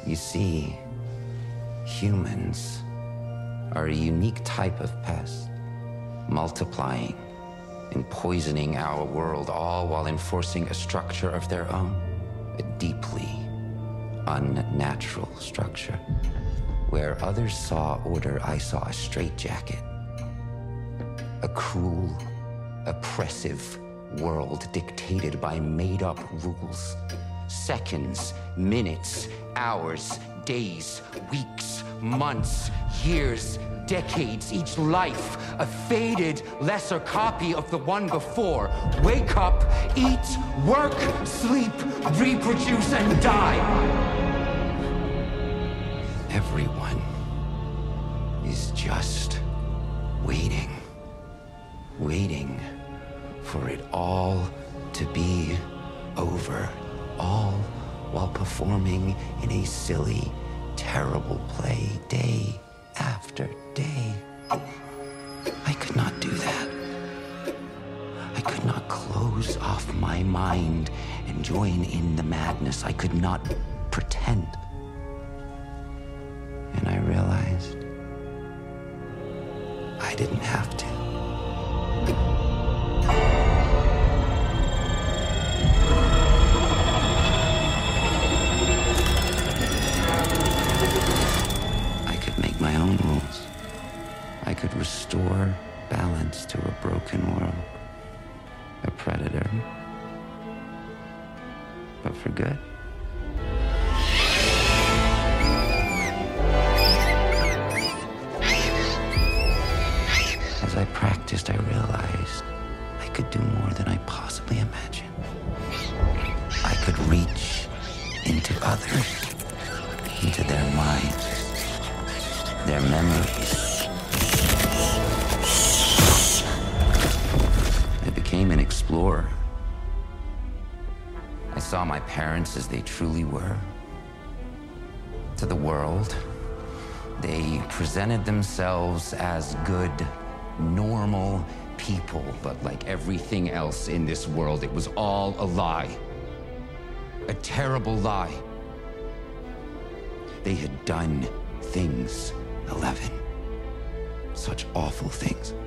You see, humans are a unique type of pest, multiplying and poisoning our world, all while enforcing a structure of their own, a deeply unnatural structure. Where others saw order, I saw a straitjacket. A cruel, oppressive world dictated by made-up rules. Seconds, minutes, hours, days, weeks, months, years, decades, each life, a faded, lesser copy of the one before. Wake up, eat, work, sleep, reproduce, and die. Everyone is just waiting for it all to be over, all while performing in a silly, terrible play day after day. I could not do that. I could not close off my mind and join in the madness. I could not pretend. And I realized I didn't have to. I could make my own rules. I could restore balance to a broken world. A predator. But for good. As I practiced, I realized I could do more than I possibly imagined. I could reach into others, into their minds, their memories. I became an explorer. I saw my parents as they truly were. To the world, they presented themselves as good, normal people, but like everything else in this world, it was all a lie. A terrible lie. They had done things, 11. Such awful things.